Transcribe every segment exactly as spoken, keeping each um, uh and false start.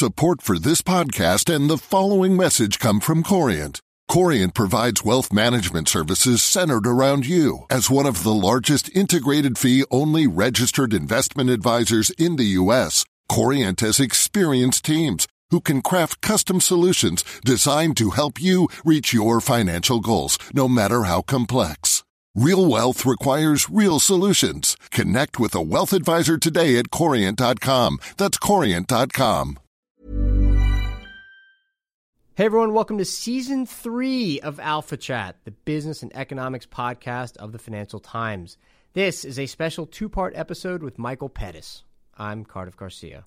Support for this podcast and the following message come from Corient. Corient provides wealth management services centered around you. As one of the largest integrated fee-only registered investment advisors in the U S, Corient has experienced teams who can craft custom solutions designed to help you reach your financial goals, no matter how complex. Real wealth requires real solutions. Connect with a wealth advisor today at corient dot com. That's corient dot com. Hey everyone, welcome to Season three of Alpha Chat, the business and economics podcast of the Financial Times. This is a special two-part episode with Michael Pettis. I'm Cardiff Garcia.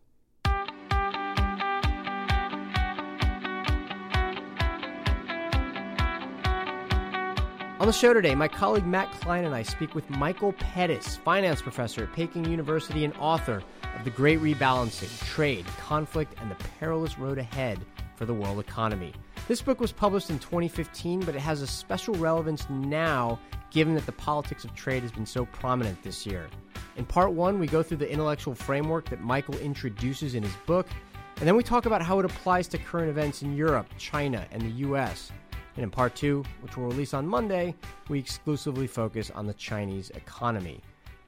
On the show today, my colleague Matt Klein and I speak with Michael Pettis, finance professor at Peking University and author of The Great Rebalancing, Trade, Conflict, and the Perilous Road Ahead for the World Economy. This book was published in twenty fifteen, but it has a special relevance now, given that the politics of trade has been so prominent this year. In part one, we go through the intellectual framework that Michael introduces in his book, and then we talk about how it applies to current events in Europe, China, and the U S. And in part two, which will release on Monday, we exclusively focus on the Chinese economy.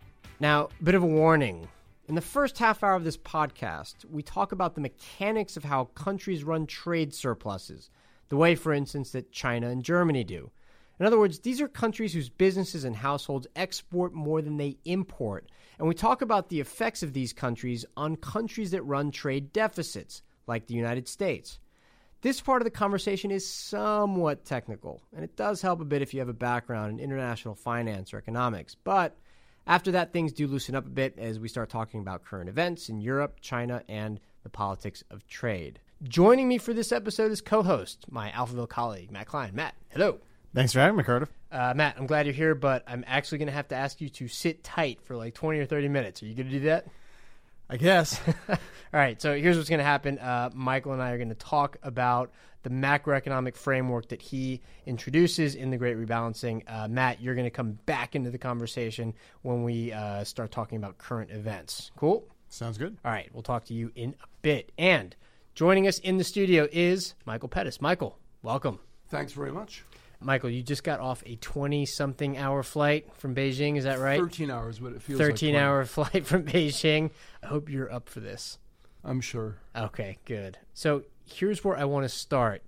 Now, a bit of a warning. In the first half hour of this podcast, we talk about the mechanics of how countries run trade surpluses, the way, for instance, that China and Germany do. In other words, these are countries whose businesses and households export more than they import. And we talk about the effects of these countries on countries that run trade deficits, like the United States. This part of the conversation is somewhat technical, and it does help a bit if you have a background in international finance or economics. But after that, things do loosen up a bit as we start talking about current events in Europe, China, and the politics of trade. Joining me for this episode is co-host, my Alphaville colleague, Matt Klein. Matt, hello. Thanks for having me, Cardiff. Uh, Matt, I'm glad you're here, but I'm actually going to have to ask you to sit tight for like twenty or thirty minutes. Are you going to do that? I guess. All right, so here's what's going to happen. Uh, Michael and I are going to talk about the macroeconomic framework that he introduces in The Great Rebalancing. Uh, Matt, you're going to come back into the conversation when we uh, start talking about current events. Cool? Sounds good. All right, we'll talk to you in a bit. And joining us in the studio is Michael Pettis. Michael, welcome. Thanks very much. Michael, you just got off a twenty-something hour flight from Beijing, is that right? thirteen hours, but it feels like thirteen hour flight from Beijing. I hope you're up for this. I'm sure. Okay, good. So here's where I want to start.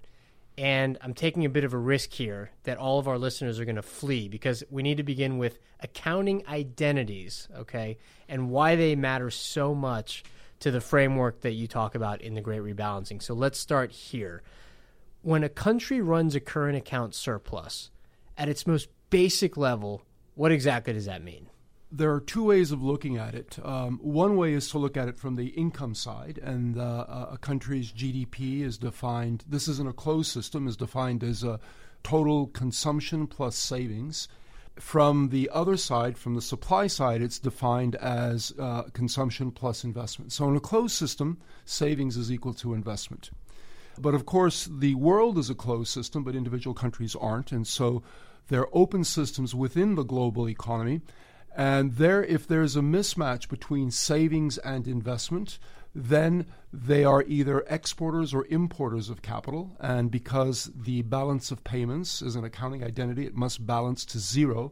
And I'm taking a bit of a risk here that all of our listeners are going to flee because we need to begin with accounting identities, okay, and why they matter so much to the framework that you talk about in The Great Rebalancing. So let's start here. When a country runs a current account surplus, at its most basic level, what exactly does that mean? There are two ways of looking at it. Um, one way is to look at it from the income side, and uh, a country's G D P is defined, this isn't a closed system, is defined as a total consumption plus savings. From the other side, from the supply side, it's defined as uh, consumption plus investment. So in a closed system, savings is equal to investment. But of course, the world is a closed system, but individual countries aren't. And so there are open systems within the global economy. And there, if there's a mismatch between savings and investment, then they are either exporters or importers of capital. And because the balance of payments is an accounting identity, it must balance to zero.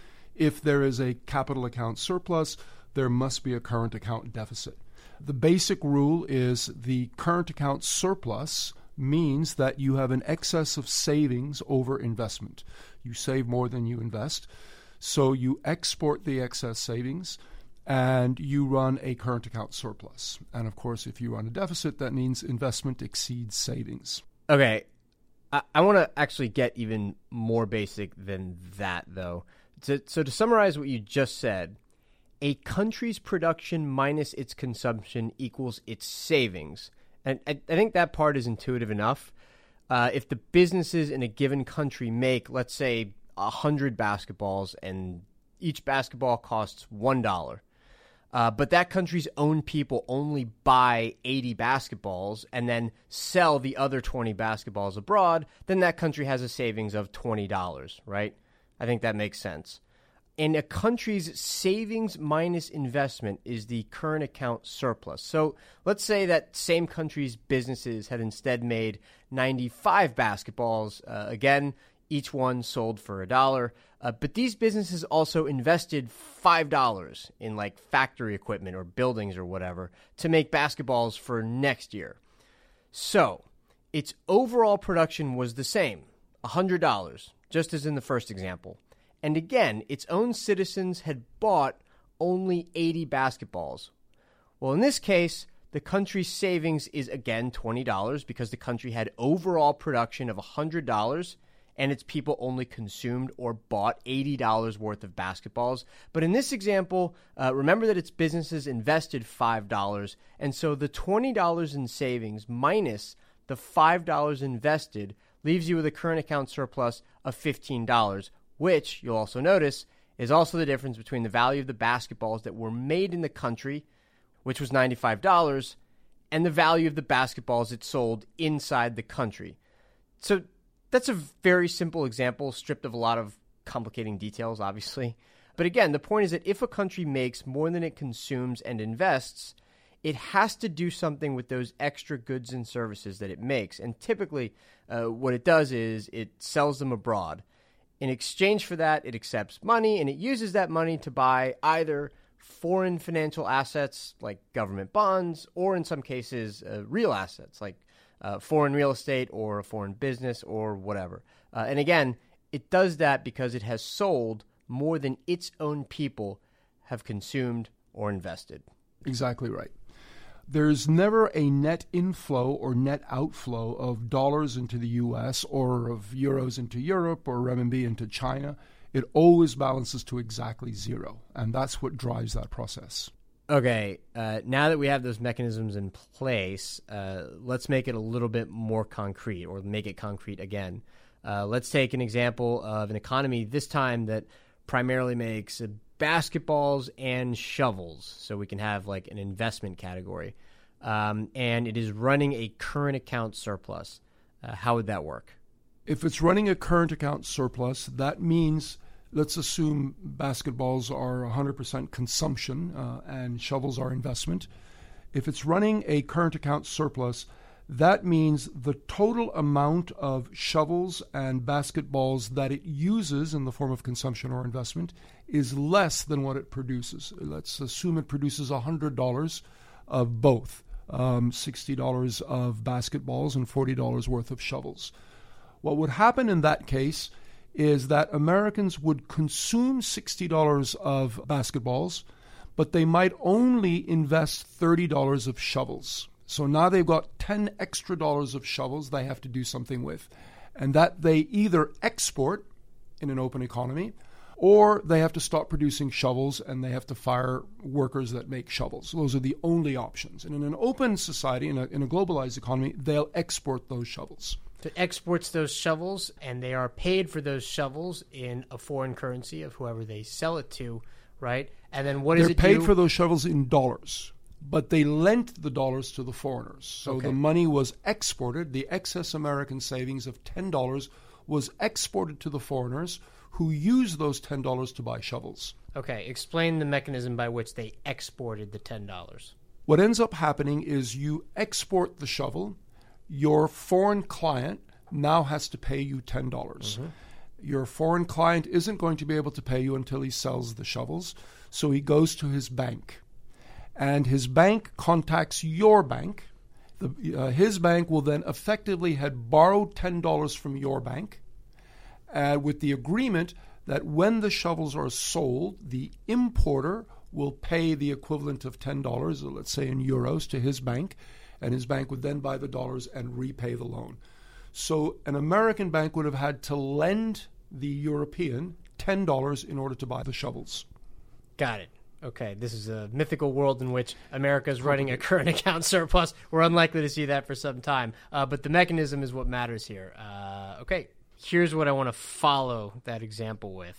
If there is a capital account surplus, there must be a current account deficit. The basic rule is the current account surplus means that you have an excess of savings over investment. You save more than you invest. So you export the excess savings and you run a current account surplus. And of course, if you run a deficit, that means investment exceeds savings. Okay. I, I want to actually get even more basic than that, though. So, so to summarize what you just said, a country's production minus its consumption equals its savings. And I, I think that part is intuitive enough. Uh, if the businesses in a given country make, let's say, one hundred basketballs and each basketball costs one dollar, uh, but that country's own people only buy eighty basketballs and then sell the other twenty basketballs abroad, then that country has a savings of twenty dollars, right? I think that makes sense. And a country's savings minus investment is the current account surplus. So let's say that same country's businesses had instead made ninety-five basketballs. Uh, again, each one sold for a dollar. Uh, but these businesses also invested five dollars in like factory equipment or buildings or whatever to make basketballs for next year. So its overall production was the same, one hundred dollars, just as in the first example. And again, its own citizens had bought only eighty basketballs. Well, in this case, the country's savings is again twenty dollars because the country had overall production of one hundred dollars and its people only consumed or bought eighty dollars worth of basketballs. But in this example, uh, remember that its businesses invested five dollars, and so the twenty dollars in savings minus the five dollars invested leaves you with a current account surplus of fifteen dollars, which, you'll also notice, is also the difference between the value of the basketballs that were made in the country, which was ninety-five dollars, and the value of the basketballs it sold inside the country. So that's a very simple example, stripped of a lot of complicating details, obviously. But again, the point is that if a country makes more than it consumes and invests, it has to do something with those extra goods and services that it makes. And typically, uh, what it does is it sells them abroad. In exchange for that, it accepts money, and it uses that money to buy either foreign financial assets like government bonds, or in some cases, uh, real assets like uh, foreign real estate or a foreign business or whatever. Uh, and again, it does that because it has sold more than its own people have consumed or invested. Exactly right. There's never a net inflow or net outflow of dollars into the U S or of euros into Europe or renminbi into China. It always balances to exactly zero, and that's what drives that process. Okay, uh, now that we have those mechanisms in place, uh, let's make it a little bit more concrete, or make it concrete again. Uh, let's take an example of an economy this time that primarily makes uh, basketballs and shovels, so we can have like an investment category. Um, and it is running a current account surplus. Uh, how would that work? If it's running a current account surplus, that means, let's assume basketballs are one hundred percent consumption uh, and shovels are investment. If it's running a current account surplus, that means the total amount of shovels and basketballs that it uses in the form of consumption or investment is less than what it produces. Let's assume it produces one hundred dollars of both, um, sixty dollars of basketballs and forty dollars worth of shovels. What would happen in that case is that Americans would consume sixty dollars of basketballs, but they might only invest thirty dollars of shovels. So now they've got ten extra dollars of shovels they have to do something with, and that they either export in an open economy, or they have to stop producing shovels and they have to fire workers that make shovels. Those are the only options. And in an open society, in a, in a globalized economy, they'll export those shovels. So it exports those shovels, and they are paid for those shovels in a foreign currency of whoever they sell it to, right? And then what does They're it paid do? for those shovels in dollars, but they lent the dollars to the foreigners. So Okay. the money was exported. The excess American savings of ten dollars was exported to the foreigners, who used those ten dollars to buy shovels. Okay, explain the mechanism by which they exported the ten dollars. What ends up happening is you export the shovel. Your foreign client now has to pay you ten dollars. Mm-hmm. Your foreign client isn't going to be able to pay you until he sells the shovels, so he goes to his bank. And his bank contacts your bank. The, uh, his bank will then effectively have borrowed ten dollars from your bank, uh, with the agreement that when the shovels are sold, the importer will pay the equivalent of ten dollars, let's say in euros, to his bank, and his bank would then buy the dollars and repay the loan. So an American bank would have had to lend the European ten dollars in order to buy the shovels. Got it. Okay, this is a mythical world in which America is running a current account surplus. We're unlikely to see that for some time, uh, but the mechanism is what matters here. Uh, okay, here's what I want to follow that example with.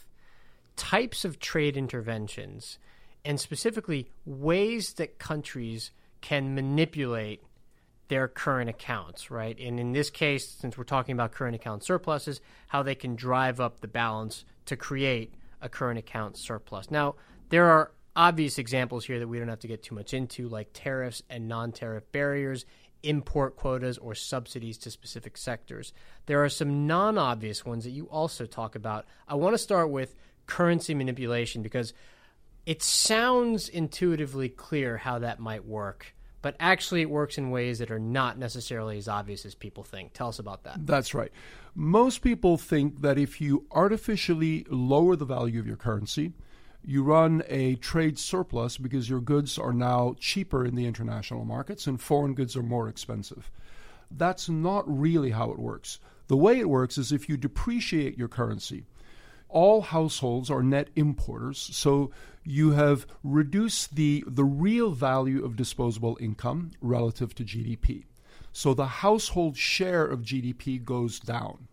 Types of trade interventions, and specifically ways that countries can manipulate their current accounts, right? And in this case, since we're talking about current account surpluses, how they can drive up the balance to create a current account surplus. Now, there are obvious examples here that we don't have to get too much into, like tariffs and non-tariff barriers, import quotas, or subsidies to specific sectors. There are some non-obvious ones that you also talk about. I want to start with currency manipulation because it sounds intuitively clear how that might work, but actually it works in ways that are not necessarily as obvious as people think. Tell us about that. That's right. Most people think that if you artificially lower the value of your currency, you run a trade surplus because your goods are now cheaper in the international markets and foreign goods are more expensive. That's not really how it works. The way it works is if you depreciate your currency, all households are net importers, so you have reduced the, the real value of disposable income relative to G D P. So the household share of G D P goes down.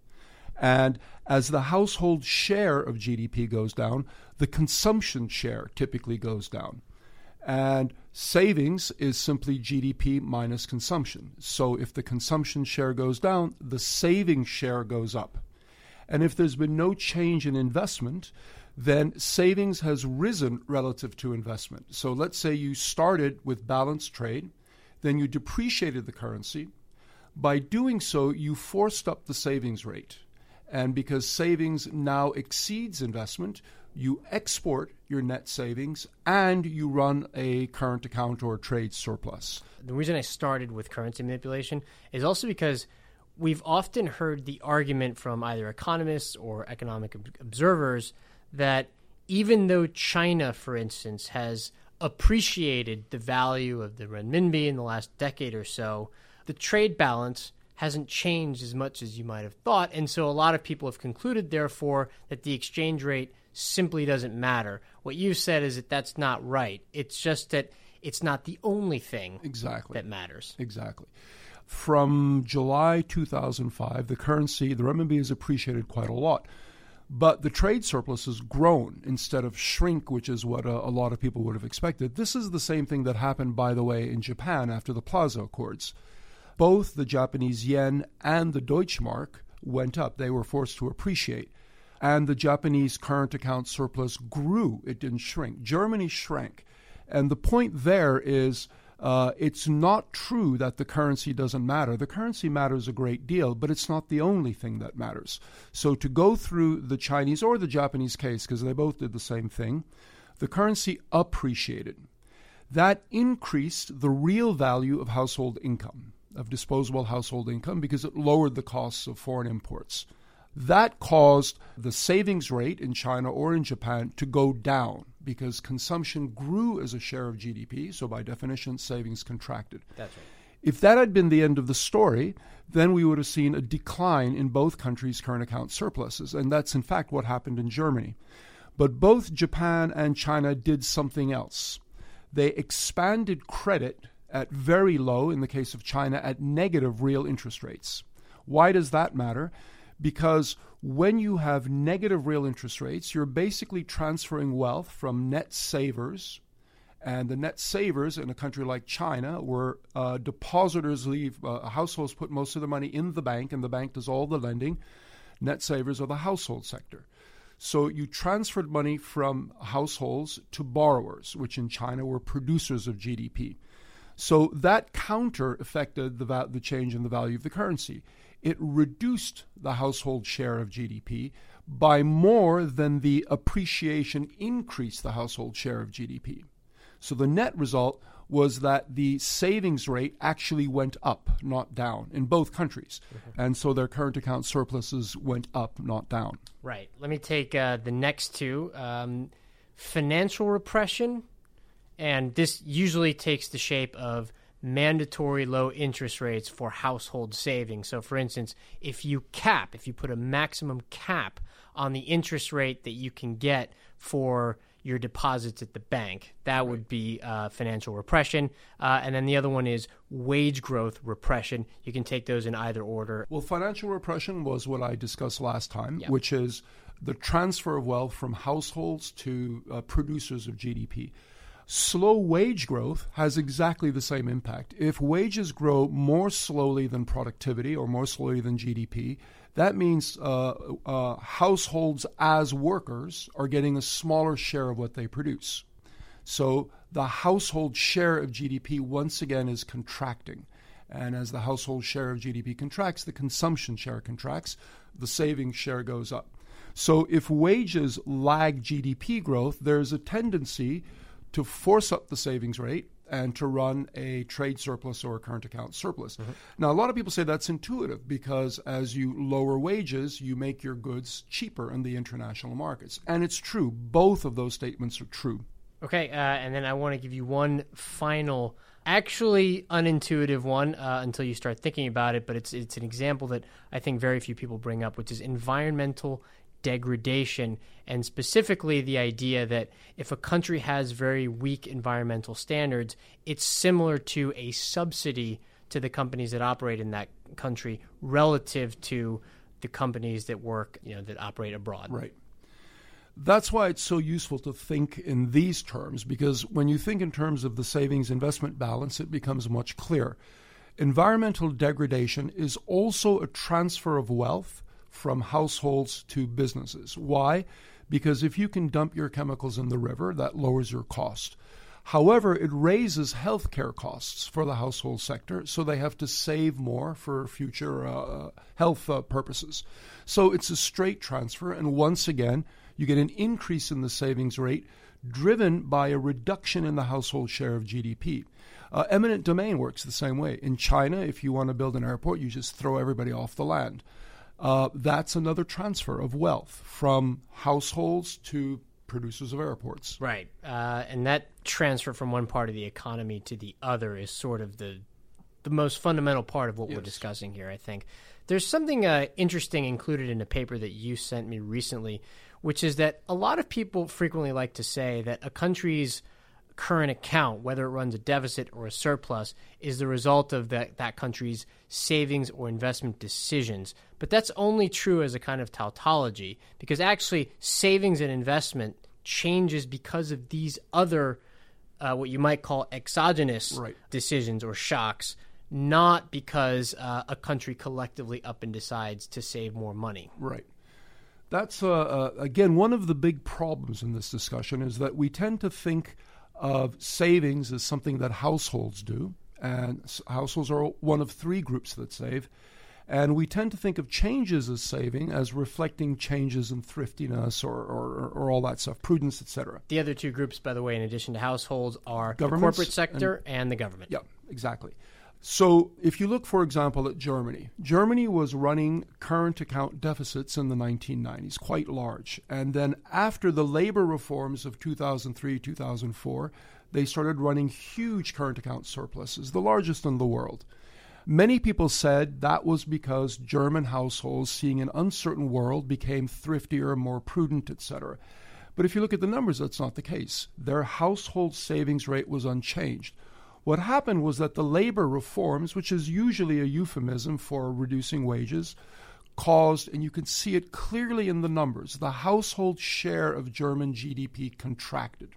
And as the household share of G D P goes down, the consumption share typically goes down. And savings is simply G D P minus consumption. So if the consumption share goes down, the savings share goes up. And if there's been no change in investment, then savings has risen relative to investment. So let's say you started with balanced trade, then you depreciated the currency. By doing so, you forced up the savings rate. And because savings now exceeds investment, you export your net savings and you run a current account or trade surplus. The reason I started with currency manipulation is also because we've often heard the argument from either economists or economic observers that even though China, for instance, has appreciated the value of the renminbi in the last decade or so, the trade balance hasn't changed as much as you might have thought. And so a lot of people have concluded, therefore, that the exchange rate simply doesn't matter. What you said is that that's not right. It's just that it's not the only thing exactly. that matters. Exactly. From July two thousand five, the currency, the renminbi, has appreciated quite a lot. But the trade surplus has grown instead of shrink, which is what a, a lot of people would have expected. This is the same thing that happened, by the way, in Japan after the Plaza Accords. Both the Japanese yen and the Deutschmark went up. They were forced to appreciate. And the Japanese current account surplus grew. It didn't shrink. Germany shrank. And the point there is uh, it's not true that the currency doesn't matter. The currency matters a great deal, but it's not the only thing that matters. So to go through the Chinese or the Japanese case, because they both did the same thing, the currency appreciated. That increased the real value of household income, of disposable household income, because it lowered the costs of foreign imports. That caused the savings rate in China or in Japan to go down because consumption grew as a share of G D P, so by definition, savings contracted. That's right. If that had been the end of the story, then we would have seen a decline in both countries' current account surpluses, and that's in fact what happened in Germany. But both Japan and China did something else. They expanded credit at very low, in the case of China, at negative real interest rates. Why does that matter? Because when you have negative real interest rates, you're basically transferring wealth from net savers, and the net savers in a country like China, where uh, depositors leave, uh, households put most of their money in the bank, and the bank does all the lending. Net savers are the household sector. So you transferred money from households to borrowers, which in China were producers of G D P. So that counter affected the, va- the change in the value of the currency. It reduced the household share of G D P by more than the appreciation increased the household share of G D P. So the net result was that the savings rate actually went up, not down, in both countries. Mm-hmm. And so their current account surpluses went up, not down. Right. Let me take uh, the next two. Um, financial repression, and this usually takes the shape of mandatory low interest rates for household savings. So, for instance, if you cap, if you put a maximum cap on the interest rate that you can get for your deposits at the bank, that would be uh, financial repression. Uh, and then the other one is wage growth repression. You can take those in either order. Well, financial repression was what I discussed last time, yeah. which is the transfer of wealth from households to uh, producers of G D P. Slow wage growth has exactly the same impact. If wages grow more slowly than productivity or more slowly than G D P, that means uh, uh, households as workers are getting a smaller share of what they produce. So the household share of G D P once again is contracting. And as the household share of G D P contracts, the consumption share contracts, the savings share goes up. So if wages lag G D P growth, there's a tendency to force up the savings rate and to run a trade surplus or a current account surplus. Mm-hmm. Now, a lot of people say that's intuitive because as you lower wages, you make your goods cheaper in the international markets. And it's true. Both of those statements are true. Okay, uh, and then I want to give you one final, actually unintuitive one uh, until you start thinking about it, but it's it's an example that I think very few people bring up, which is environmental degradation, and specifically the idea that if a country has very weak environmental standards, it's similar to a subsidy to the companies that operate in that country relative to the companies that work, you know, that operate abroad. Right. That's why it's so useful to think in these terms, because when you think in terms of the savings investment balance, it becomes much clearer. Environmental degradation is also a transfer of wealth from households to businesses. Why? Because if you can dump your chemicals in the river, that lowers your cost. However, it raises healthcare costs for the household sector, so they have to save more for future uh, health uh, purposes. So it's a straight transfer, and once again, you get an increase in the savings rate driven by a reduction in the household share of G D P. Uh, eminent domain works the same way. In China, if you want to build an airport, you just throw everybody off the land. Uh, that's another transfer of wealth from households to producers of airports. Right. Uh, and that transfer from one part of the economy to the other is sort of the the most fundamental part of what yes. we're discussing here, I think. There's something uh, interesting included in a paper that you sent me recently, which is that a lot of people frequently like to say that a country's current account, whether it runs a deficit or a surplus, is the result of that, that country's savings or investment decisions. But that's only true as a kind of tautology, because actually savings and investment changes because of these other, uh, what you might call exogenous right. decisions or shocks, not because uh, a country collectively up and decides to save more money. Right. That's, uh, uh, again, one of the big problems in this discussion is that we tend to think of savings as something that households do, and households are one of three groups that save. And we tend to think of changes as saving as reflecting changes in thriftiness or, or, or all that stuff, prudence, et cetera. The other two groups, by the way, in addition to households, are the corporate sector and, and the government. Yeah, exactly. So if you look, for example, at Germany, Germany was running current account deficits in the nineteen nineties, quite large. And then after the labor reforms of two thousand three, two thousand four, they started running huge current account surpluses, the largest in the world. Many people said that was because German households, seeing an uncertain world, became thriftier, more prudent, et cetera. But if you look at the numbers, that's not the case. Their household savings rate was unchanged. What happened was that the labor reforms, which is usually a euphemism for reducing wages, caused, and you can see it clearly in the numbers, the household share of German G D P contracted.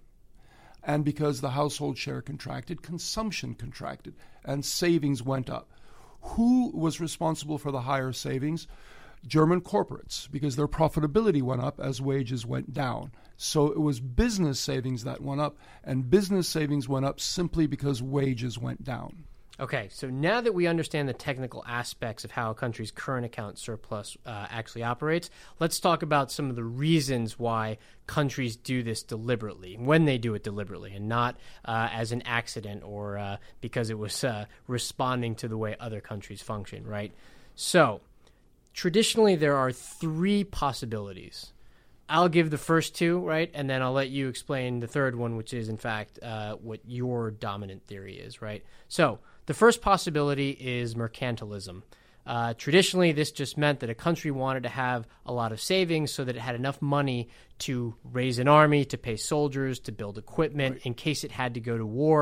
And because the household share contracted, consumption contracted, and savings went up. Who was responsible for the higher savings? German corporates, because their profitability went up as wages went down. So it was business savings that went up, and business savings went up simply because wages went down. Okay, so now that we understand the technical aspects of how a country's current account surplus uh, actually operates, let's talk about some of the reasons why countries do this deliberately, when they do it deliberately, and not uh, as an accident or uh, because it was uh, responding to the way other countries function, right? So, traditionally, there are three possibilities. I'll give the first two, right? And then I'll let you explain the third one, which is, in fact, uh, what your dominant theory is, right? So the first possibility is mercantilism. Uh, traditionally, this just meant that a country wanted to have a lot of savings so that it had enough money to raise an army, to pay soldiers, to build equipment right. in case it had to go to war.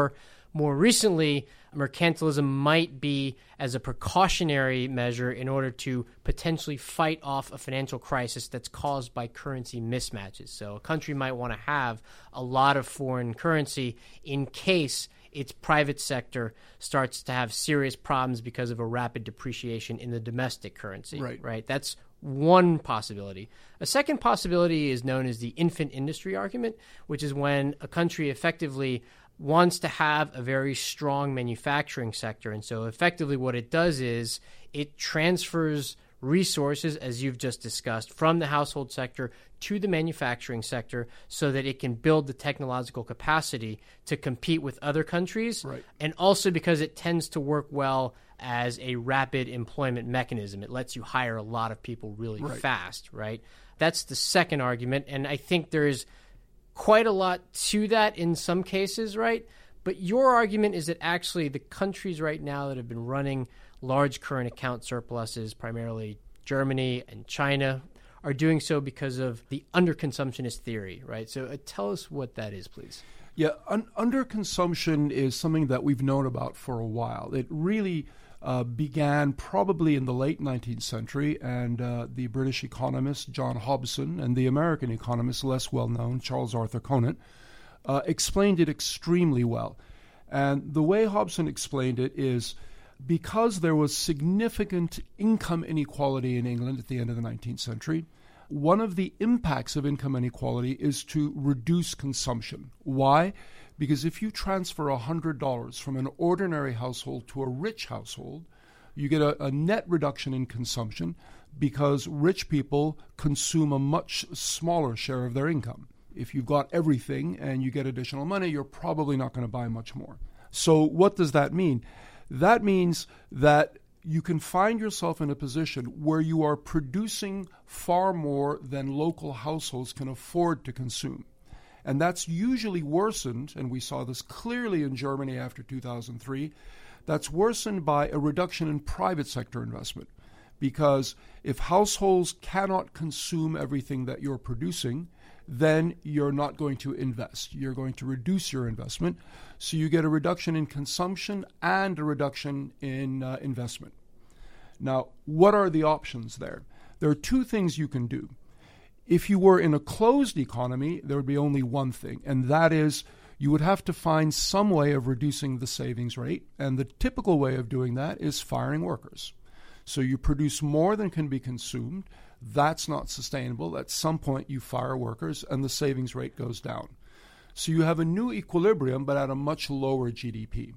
more recently, mercantilism might be as a precautionary measure in order to potentially fight off a financial crisis that's caused by currency mismatches. So a country might want to have a lot of foreign currency in case its private sector starts to have serious problems because of a rapid depreciation in the domestic currency. Right. Right. That's one possibility. A second possibility is known as the infant industry argument, which is when a country effectively wants to have a very strong manufacturing sector. And so effectively what it does is it transfers resources, as you've just discussed, from the household sector to the manufacturing sector so that it can build the technological capacity to compete with other countries. Right. And also because it tends to work well as a rapid employment mechanism. It lets you hire a lot of people really Right. fast, right? That's the second argument. And I think there's quite a lot to that in some cases, right? But your argument is that actually the countries right now that have been running large current account surpluses, primarily Germany and China, are doing so because of the underconsumptionist theory, right? So uh, tell us what that is, please. Yeah, un- underconsumption is something that we've known about for a while. It really uh, began probably in the late nineteenth century, and uh, the British economist John Hobson and the American economist, less well-known, Charles Arthur Conant, uh, explained it extremely well. And the way Hobson explained it is because there was significant income inequality in England at the end of the nineteenth century, one of the impacts of income inequality is to reduce consumption. Why? Because if you transfer one hundred dollars from an ordinary household to a rich household, you get a, a net reduction in consumption because rich people consume a much smaller share of their income. If you've got everything and you get additional money, you're probably not going to buy much more. So what does that mean? That means that you can find yourself in a position where you are producing far more than local households can afford to consume. And that's usually worsened, and we saw this clearly in Germany after two thousand three, that's worsened by a reduction in private sector investment. Because if households cannot consume everything that you're producing, then you're not going to invest. You're going to reduce your investment. So you get a reduction in consumption and a reduction in uh, investment. Now, what are the options there? There are two things you can do. If you were in a closed economy, there would be only one thing, and that is you would have to find some way of reducing the savings rate, and the typical way of doing that is firing workers. So you produce more than can be consumed. That's not sustainable. At some point, you fire workers, and the savings rate goes down. So you have a new equilibrium, but at a much lower G D P.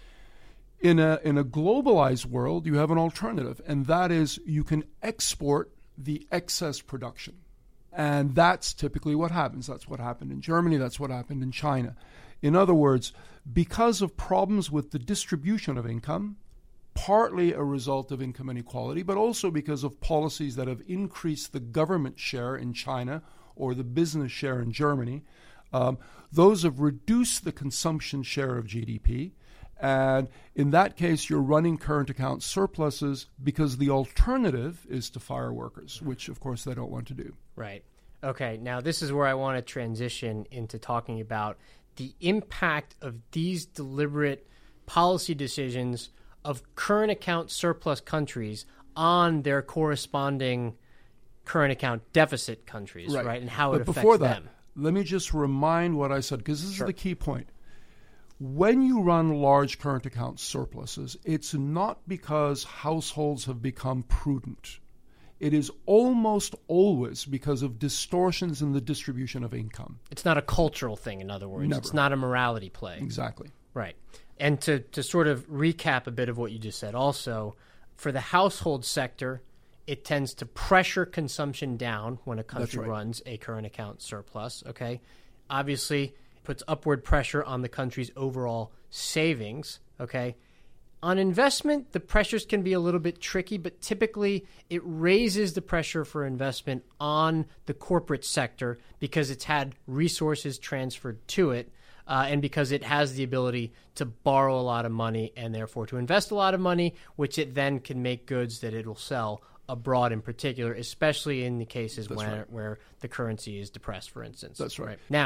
In a, in a globalized world, you have an alternative, and that is you can export the excess production. And that's typically what happens. That's what happened in Germany. That's what happened in China. In other words, because of problems with the distribution of income, partly a result of income inequality, but also because of policies that have increased the government share in China or the business share in Germany, um, those have reduced the consumption share of G D P. And in that case, you're running current account surpluses because the alternative is to fire workers, which, of course, they don't want to do. Right. Okay. Now, this is where I want to transition into talking about the impact of these deliberate policy decisions of current account surplus countries on their corresponding current account deficit countries, right? right? And how it but affects before that, them. Let me just remind what I said, because this Sure. is the key point. When you run large current account surpluses, it's not because households have become prudent. It is almost always because of distortions in the distribution of income. It's not a cultural thing, in other words. Never. It's not a morality play. Exactly. Right. And to, to sort of recap a bit of what you just said also, for the household sector, it tends to pressure consumption down when a country That's right. runs a current account surplus, okay? Obviously, puts upward pressure on the country's overall savings, okay? On investment, the pressures can be a little bit tricky, but typically it raises the pressure for investment on the corporate sector because it's had resources transferred to it uh, and because it has the ability to borrow a lot of money and therefore to invest a lot of money, which it then can make goods that it will sell abroad in particular, especially in the cases That's where, right. where the currency is depressed, for instance. That's right. Now,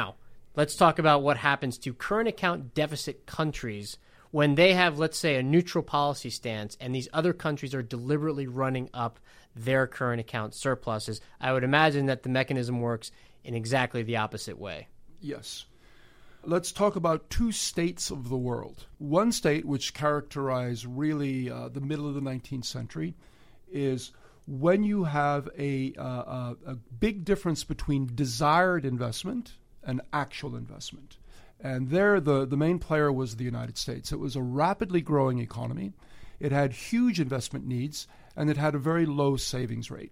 Let's talk about what happens to current account deficit countries when they have, let's say, a neutral policy stance and these other countries are deliberately running up their current account surpluses. I would imagine that the mechanism works in exactly the opposite way. Yes. Let's talk about two states of the world. One state which characterized really uh, the middle of the nineteenth century is when you have a, uh, a big difference between desired investment and actual investment. And there, the, the main player was the United States. It was a rapidly growing economy. It had huge investment needs, and it had a very low savings rate.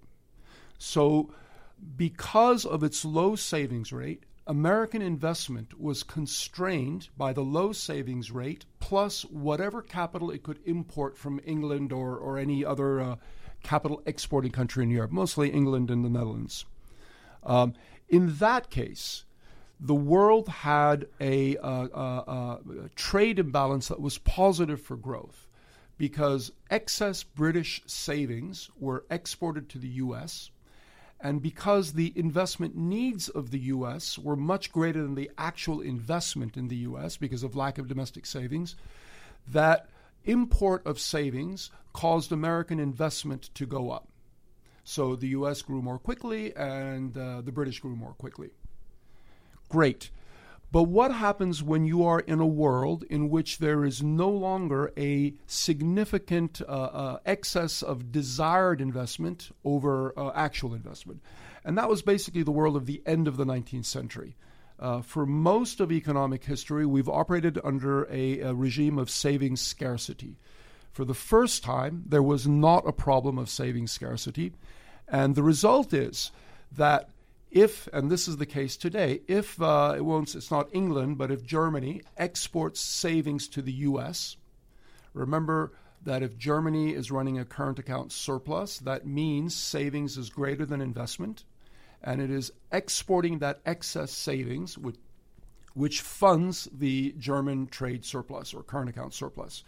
So because of its low savings rate, American investment was constrained by the low savings rate plus whatever capital it could import from England or, or any other uh, capital exporting country in Europe, mostly England and the Netherlands. Um, in that case, the world had a, uh, uh, uh, trade imbalance that was positive for growth because excess British savings were exported to the U S, and because the investment needs of the U S were much greater than the actual investment in the U S because of lack of domestic savings, that import of savings caused American investment to go up. So the U S grew more quickly and uh, the British grew more quickly. Great. But what happens when you are in a world in which there is no longer a significant uh, uh, excess of desired investment over uh, actual investment? And that was basically the world of the end of the nineteenth century. Uh, for most of economic history, we've operated under a, a regime of savings scarcity. For the first time, there was not a problem of savings scarcity. And the result is that if, and this is the case today, if uh, it won't, it's not England, but if Germany exports savings to the U S, remember that if Germany is running a current account surplus, that means savings is greater than investment, and it is exporting that excess savings, which, which funds the German trade surplus or current account surplus,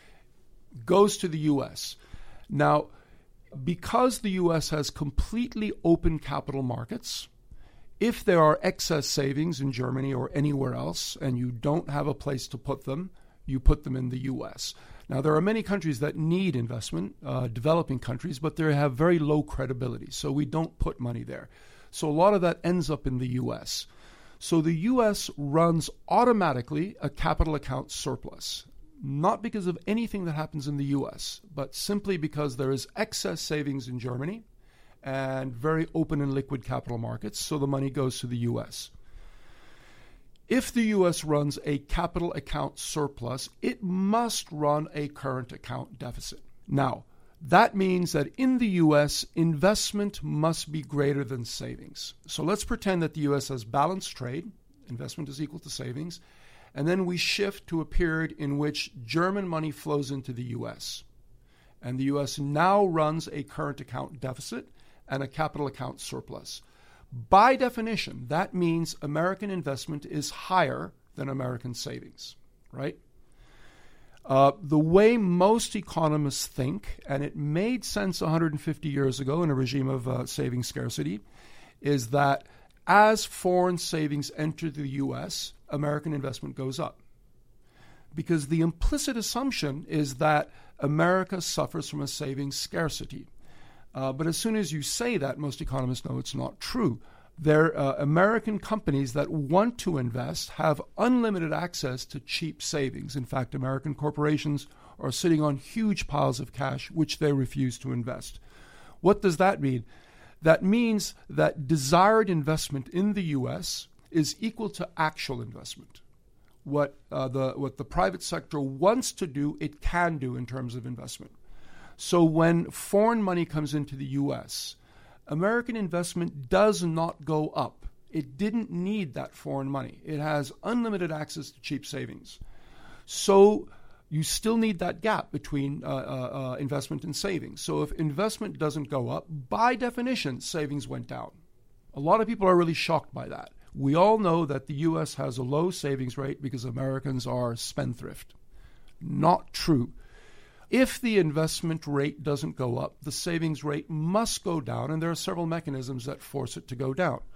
goes to the U S. Now, because the U S has completely open capital markets, if there are excess savings in Germany or anywhere else and you don't have a place to put them, you put them in the U S. Now, there are many countries that need investment, uh, developing countries, but they have very low credibility, so we don't put money there. So a lot of that ends up in the U S. So the U S runs automatically a capital account surplus, not because of anything that happens in the U S, but simply because there is excess savings in Germany and very open and liquid capital markets, so the money goes to the U S. If the U S runs a capital account surplus, it must run a current account deficit. Now, that means that in the U S, investment must be greater than savings. So let's pretend that the U S has balanced trade, investment is equal to savings, and then we shift to a period in which German money flows into the U S. And the U S now runs a current account deficit and a capital account surplus. By definition, that means American investment is higher than American savings, right? Uh, the way most economists think, and it made sense one hundred fifty years ago in a regime of uh, savings scarcity, is that as foreign savings enter the U S, American investment goes up. Because the implicit assumption is that America suffers from a savings scarcity. Uh, but as soon as you say that, most economists know it's not true. There uh, American companies that want to invest have unlimited access to cheap savings. In fact, American corporations are sitting on huge piles of cash, which they refuse to invest. What does that mean? That means that desired investment in the U S is equal to actual investment. What uh, the what the private sector wants to do, it can do in terms of investment. So when foreign money comes into the U S, American investment does not go up. It didn't need that foreign money. It has unlimited access to cheap savings. So you still need that gap between uh, uh, uh, investment and savings. So if investment doesn't go up, by definition, savings went down. A lot of people are really shocked by that. We all know that the U S has a low savings rate because Americans are spendthrift. Not true. If the investment rate doesn't go up, the savings rate must go down, and there are several mechanisms that force it to go down.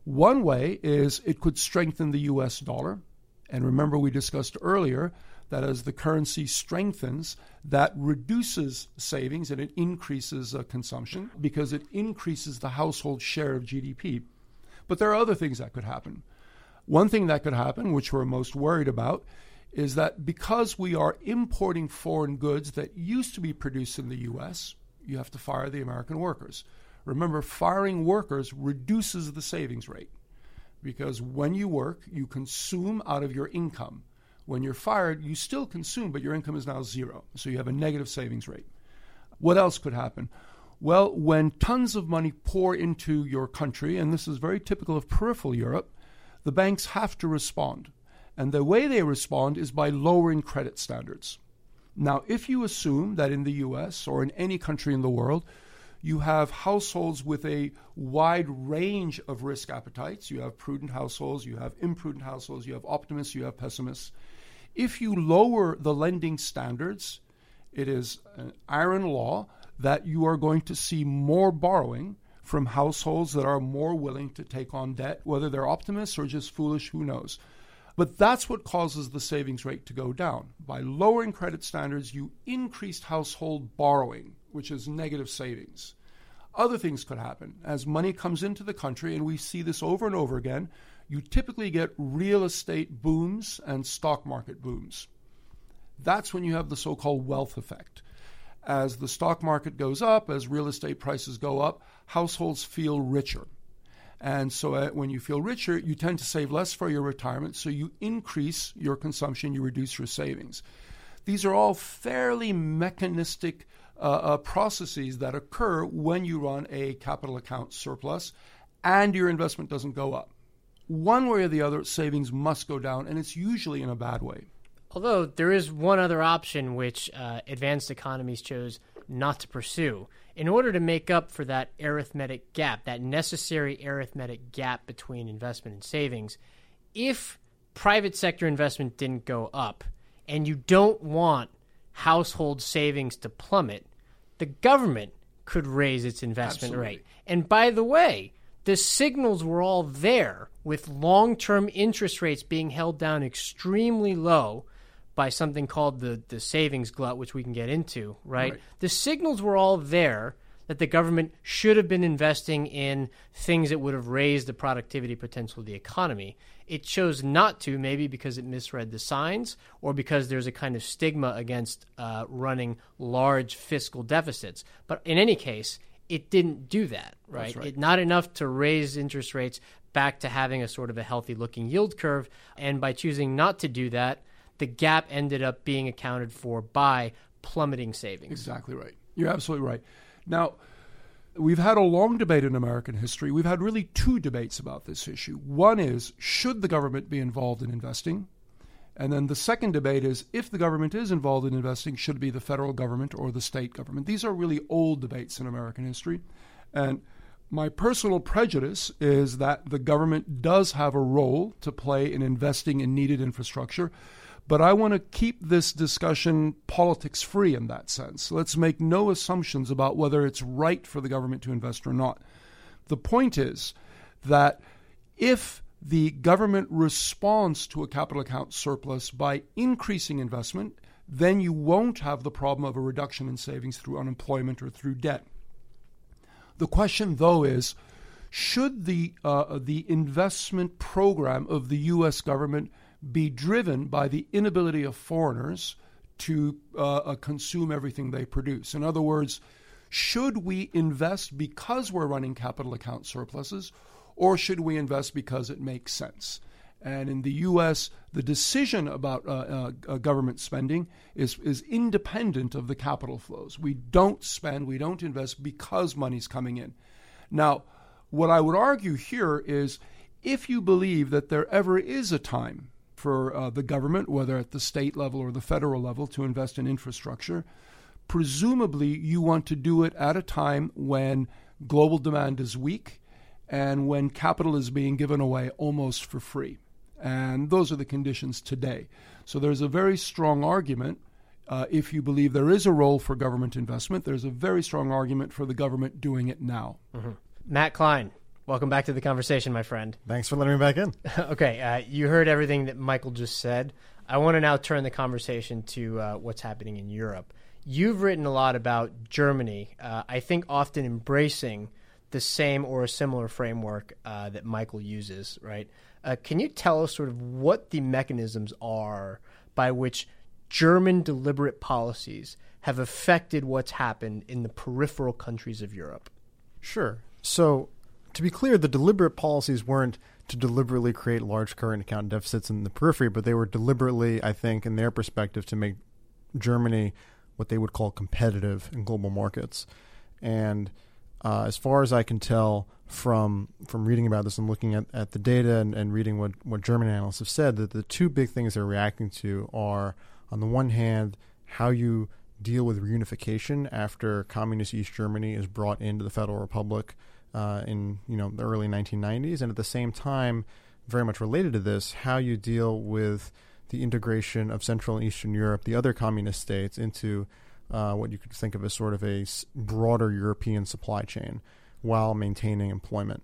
One way is it could strengthen the U S dollar. And remember, we discussed earlier that as the currency strengthens, that reduces savings and it increases uh, consumption because it increases the household share of G D P. But there are other things that could happen. One thing that could happen, which we're most worried about, is that because we are importing foreign goods that used to be produced in the U S, you have to fire the American workers. Remember, firing workers reduces the savings rate because when you work, you consume out of your income. When you're fired, you still consume, but your income is now zero. So you have a negative savings rate. What else could happen? Well, when tons of money pour into your country, and this is very typical of peripheral Europe, the banks have to respond. And the way they respond is by lowering credit standards. Now, if you assume that in the U S or in any country in the world, you have households with a wide range of risk appetites. You have prudent households, you have imprudent households, you have optimists, you have pessimists. If you lower the lending standards, it is an iron law that you are going to see more borrowing from households that are more willing to take on debt, whether they're optimists or just foolish, who knows. But that's what causes the savings rate to go down. By lowering credit standards, you increased household borrowing, which is negative savings. Other things could happen. As money comes into the country, and we see this over and over again, you typically get real estate booms and stock market booms. That's when you have the so-called wealth effect. As the stock market goes up, as real estate prices go up, households feel richer. And so uh, when you feel richer, you tend to save less for your retirement, so you increase your consumption, you reduce your savings. These are all fairly mechanistic uh, uh, processes that occur when you run a capital account surplus and your investment doesn't go up. One way or the other, savings must go down, and it's usually in a bad way. Although there is one other option which uh, advanced economies chose not to pursue. In order to make up for that arithmetic gap, that necessary arithmetic gap between investment and savings, if private sector investment didn't go up and you don't want household savings to plummet, the government could raise its investment Absolutely. rate. And by the way, the signals were all there with long-term interest rates being held down extremely low by something called the, the savings glut, which we can get into, right? Right? The signals were all there that the government should have been investing in things that would have raised the productivity potential of the economy. It chose not to, maybe because it misread the signs or because there's a kind of stigma against uh, running large fiscal deficits. But in any case, it didn't do that, right? That's right. It, not enough to raise interest rates back to having a sort of a healthy-looking yield curve. And by choosing not to do that, the gap ended up being accounted for by plummeting savings. Exactly right. You're absolutely right. Now, we've had a long debate in American history. We've had really two debates about this issue. One is, should the government be involved in investing? And then the second debate is, if the government is involved in investing, should it be the federal government or the state government? These are really old debates in American history. And my personal prejudice is that the government does have a role to play in investing in needed infrastructure. But I want to keep this discussion politics-free in that sense. Let's make no assumptions about whether it's right for the government to invest or not. The point is that if the government responds to a capital account surplus by increasing investment, then you won't have the problem of a reduction in savings through unemployment or through debt. The question, though, is, should the uh, the investment program of the U S government be driven by the inability of foreigners to uh, uh, consume everything they produce? In other words, should we invest because we're running capital account surpluses, or should we invest because it makes sense? And in the U S, the decision about uh, uh, uh, government spending is, is independent of the capital flows. We don't spend, we don't invest because money's coming in. Now, what I would argue here is, if you believe that there ever is a time for uh, the government, whether at the state level or the federal level, to invest in infrastructure, presumably you want to do it at a time when global demand is weak and when capital is being given away almost for free. And those are the conditions today. So there's a very strong argument, uh, if you believe there is a role for government investment, there's a very strong argument for the government doing it now. Mm-hmm. Matt Klein, Welcome back to the conversation, my friend. Thanks for letting me back in. Okay, uh, you heard everything that Michael just said. I want to now turn the conversation to uh, what's happening in Europe. You've written a lot about Germany, uh, I think often embracing the same or a similar framework uh, that Michael uses, right? Uh, can you tell us sort of what the mechanisms are by which German deliberate policies have affected what's happened in the peripheral countries of Europe? Sure. So, to be clear, the deliberate policies weren't to deliberately create large current account deficits in the periphery, but they were deliberately, I think, in their perspective, to make Germany what they would call competitive in global markets. And uh, as far as I can tell from from reading about this and looking at, at the data and, and reading what, what German analysts have said, that the two big things they're reacting to are, on the one hand, how you deal with reunification after communist East Germany is brought into the Federal Republic uh, in you know the early nineteen nineties, and at the same time, very much related to this, how you deal with the integration of Central and Eastern Europe, the other communist states, into uh, what you could think of as sort of a broader European supply chain while maintaining employment.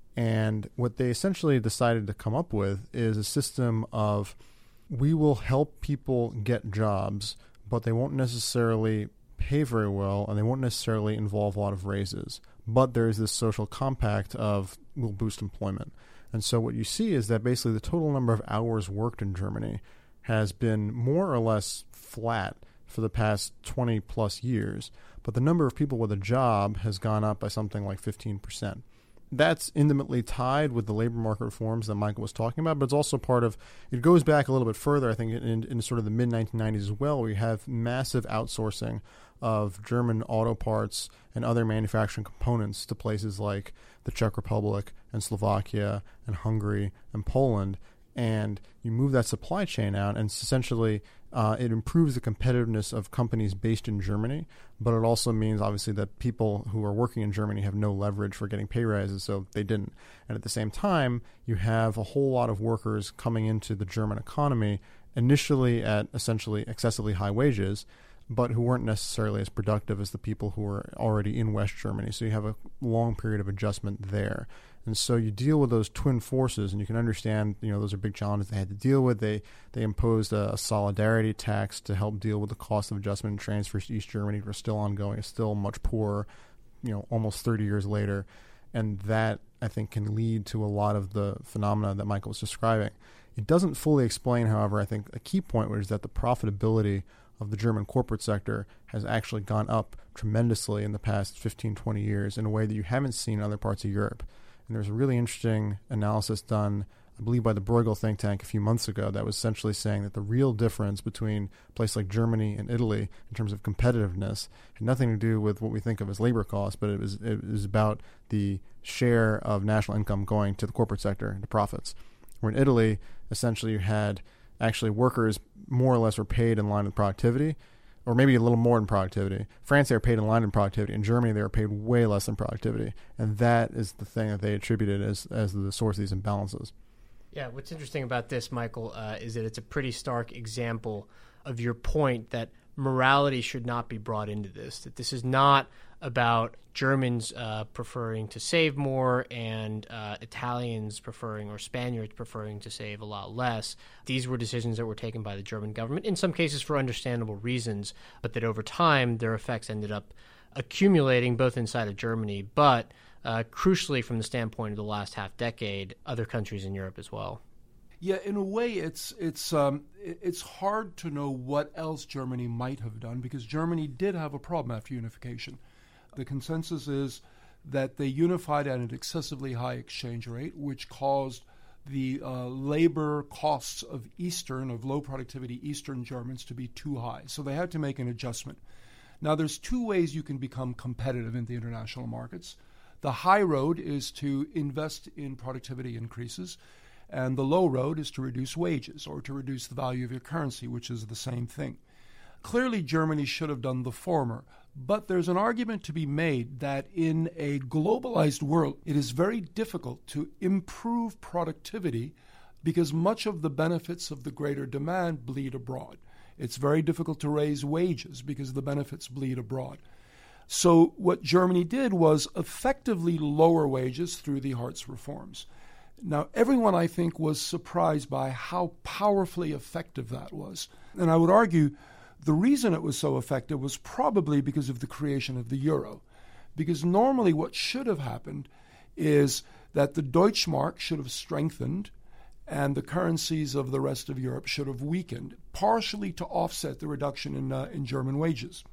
And what they essentially decided to come up with is a system of, we will help people get jobs, but they won't necessarily pay very well, and they won't necessarily involve a lot of raises. But there is this social compact of, we'll boost employment. And so what you see is that basically the total number of hours worked in Germany has been more or less flat for the past twenty plus years, but the number of people with a job has gone up by something like fifteen percent. That's intimately tied with the labor market reforms that Michael was talking about, but it's also part of, it goes back a little bit further, I think, in, in sort of the mid nineteen nineties as well, where you have massive outsourcing of German auto parts and other manufacturing components to places like the Czech Republic and Slovakia and Hungary and Poland. And you move that supply chain out, and essentially uh, it improves the competitiveness of companies based in Germany, but it also means obviously that people who are working in Germany have no leverage for getting pay rises, so they didn't. And at the same time, you have a whole lot of workers coming into the German economy initially at essentially excessively high wages, but who weren't necessarily as productive as the people who were already in West Germany. So you have a long period of adjustment there. And so you deal with those twin forces, and you can understand, you know, those are big challenges they had to deal with. They they imposed a, a solidarity tax to help deal with the cost of adjustment and transfers to East Germany, which are still ongoing. It's still much poorer, you know, almost thirty years later. And that, I think, can lead to a lot of the phenomena that Michael was describing. It doesn't fully explain, however, I think a key point, which is that the profitability of the German corporate sector has actually gone up tremendously in the past fifteen, twenty years in a way that you haven't seen in other parts of Europe. And there's a really interesting analysis done, I believe, by the Bruegel think tank a few months ago that was essentially saying that the real difference between a place like Germany and Italy in terms of competitiveness had nothing to do with what we think of as labor costs, but it was, it was about the share of national income going to the corporate sector, to profits. Where in Italy, essentially you had actually workers more or less were paid in line with productivity, or maybe a little more than productivity. France, they were paid in line in productivity. In Germany, they were paid way less than productivity. And that is the thing that they attributed as, as the source of these imbalances. Yeah, what's interesting about this, Michael, uh, is that it's a pretty stark example of your point that morality should not be brought into this, that this is not about Germans uh, preferring to save more and uh, Italians preferring, or Spaniards preferring to save a lot less. These were decisions that were taken by the German government, in some cases for understandable reasons, but that over time their effects ended up accumulating both inside of Germany, but uh, crucially from the standpoint of the last half decade, other countries in Europe as well. Yeah, in a way, it's it's um, it's hard to know what else Germany might have done, because Germany did have a problem after unification. The consensus is that they unified at an excessively high exchange rate, which caused the uh, labor costs of Eastern, of low productivity Eastern Germans to be too high. So they had to make an adjustment. Now, there's two ways you can become competitive in the international markets. The high road is to invest in productivity increases, and the low road is to reduce wages or to reduce the value of your currency, which is the same thing. Clearly, Germany should have done the former, but there's an argument to be made that in a globalized world, it is very difficult to improve productivity because much of the benefits of the greater demand bleed abroad. It's very difficult to raise wages because the benefits bleed abroad. So what Germany did was effectively lower wages through the Hartz reforms. Now, everyone, I think, was surprised by how powerfully effective that was. And I would argue the reason it was so effective was probably because of the creation of the euro. Because normally what should have happened is that the Deutschmark should have strengthened and the currencies of the rest of Europe should have weakened, partially to offset the reduction in, uh, in German wages.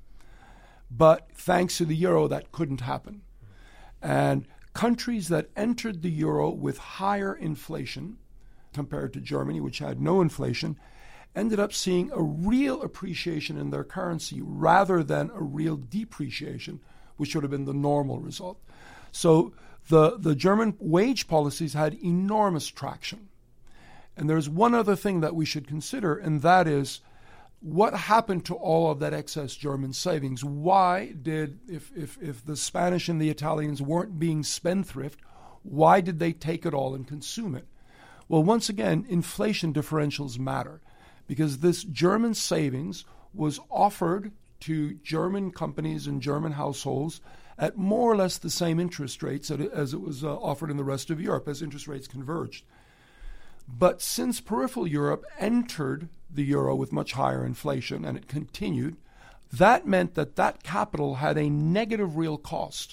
But thanks to the euro, that couldn't happen. And countries that entered the euro with higher inflation compared to Germany, which had no inflation, ended up seeing a real appreciation in their currency rather than a real depreciation, which would have been the normal result. So the, the German wage policies had enormous traction. And there's one other thing that we should consider, and that is what happened to all of that excess German savings? Why did, if, if, if the Spanish and the Italians weren't being spendthrift, why did they take it all and consume it? Well, once again, inflation differentials matter because this German savings was offered to German companies and German households at more or less the same interest rates as it was uh, offered in the rest of Europe as interest rates converged. But since peripheral Europe entered the euro with much higher inflation and it continued, that meant that that capital had a negative real cost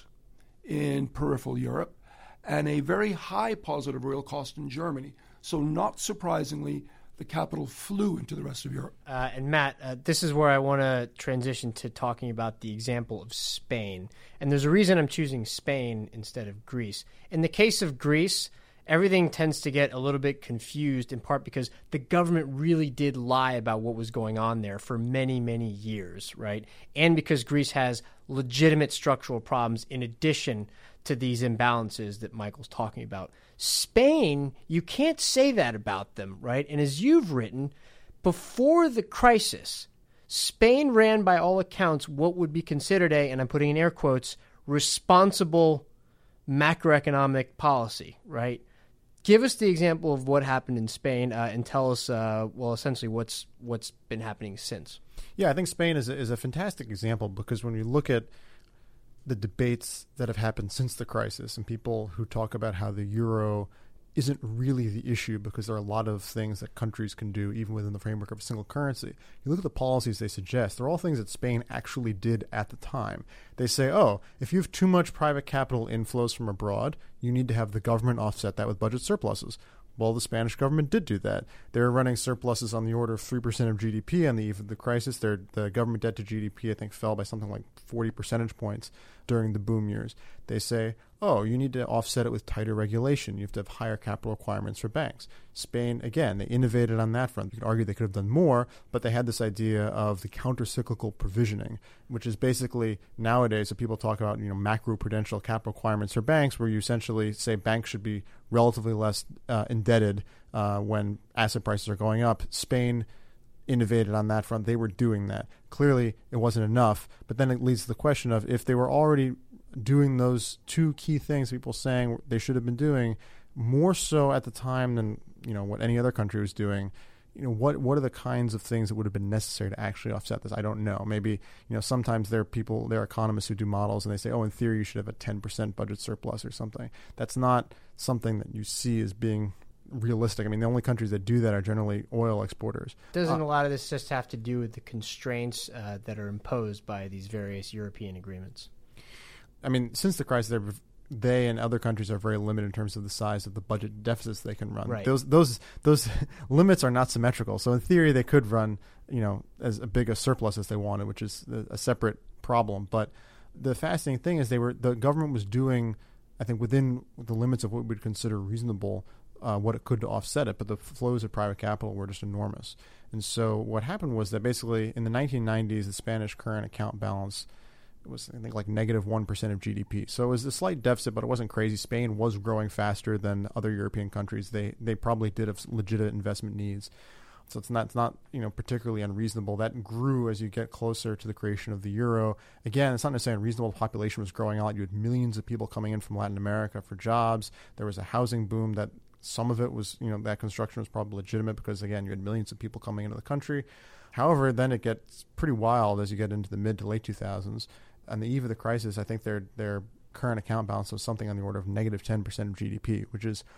in peripheral Europe and a very high positive real cost in Germany. So not surprisingly, the capital flew into the rest of Europe. Uh, and Matt, uh, this is where I want to transition to talking about the example of Spain. And there's a reason I'm choosing Spain instead of Greece. In the case of Greece, everything tends to get a little bit confused, in part because the government really did lie about what was going on there for many, many years, right? And because Greece has legitimate structural problems in addition to these imbalances that Michael's talking about. Spain, you can't say that about them, right? And as you've written, before the crisis, Spain ran, by all accounts, what would be considered a, and I'm putting in air quotes, responsible macroeconomic policy, right? Give us the example of what happened in Spain uh, and tell us, uh, well, essentially what's what's been happening since. Yeah, I think Spain is a, is a fantastic example because when you look at the debates that have happened since the crisis and people who talk about how the euro isn't really the issue because there are a lot of things that countries can do even within the framework of a single currency. You look at the policies they suggest, they're all things that Spain actually did at the time. They say, oh, if you have too much private capital inflows from abroad, you need to have the government offset that with budget surpluses. Well, the Spanish government did do that. They were running surpluses on the order of three percent of G D P on the eve of the crisis. Their, the government debt to G D P, I think, fell by something like forty percentage points during the boom years. They say, oh, you need to offset it with tighter regulation. You have to have higher capital requirements for banks. Spain, again, they innovated on that front. You could argue they could have done more, but they had this idea of the counter-cyclical provisioning, which is basically nowadays that people talk about, you know, macro-prudential capital requirements for banks, where you essentially say banks should be relatively less uh, indebted uh, when asset prices are going up. Spain innovated on that front. They were doing that. Clearly, it wasn't enough, but then it leads to the question of if they were already doing those two key things people saying they should have been doing more so at the time than, you know, what any other country was doing, you know, what what are the kinds of things that would have been necessary to actually offset this? I don't know. Maybe, you know, sometimes there are people, there are economists who do models and they say, oh, in theory, you should have a ten percent budget surplus or something. That's not something that you see as being realistic. I mean, the only countries that do that are generally oil exporters. Doesn't uh, a lot of this just have to do with the constraints uh, that are imposed by these various European agreements? I mean, since the crisis, they and other countries are very limited in terms of the size of the budget deficits they can run. Right. Those those those limits are not symmetrical. So in theory, they could run, you know, as big a surplus as they wanted, which is a separate problem. But the fascinating thing is they were the government was doing, I think, within the limits of what we would consider reasonable, uh, what it could to offset it. But the flows of private capital were just enormous. And so what happened was that basically in the nineteen nineties, the Spanish current account balance it was, I think, like negative one percent of G D P. So it was a slight deficit, but it wasn't crazy. Spain was growing faster than other European countries. They they probably did have legitimate investment needs. So it's not, it's not, you know, particularly unreasonable. That grew as you get closer to the creation of the euro. Again, it's not necessarily unreasonable. The population was growing out. You had millions of people coming in from Latin America for jobs. There was a housing boom that some of it was, you know, that construction was probably legitimate because, again, you had millions of people coming into the country. However, then it gets pretty wild as you get into the mid to late two thousands. on the eve of the crisis, I think their their current account balance was something on the order of negative ten percent of G D P, which is